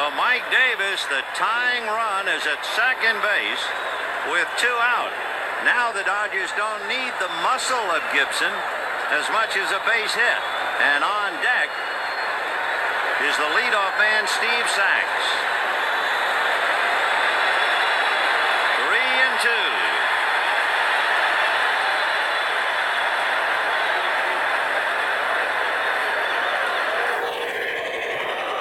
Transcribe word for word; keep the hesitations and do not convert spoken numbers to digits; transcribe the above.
So Mike Davis, the tying run, is at second base with two out. Now the Dodgers don't need the muscle of Gibson as much as a base hit. And on deck is the leadoff man, Steve Sax. Three and two.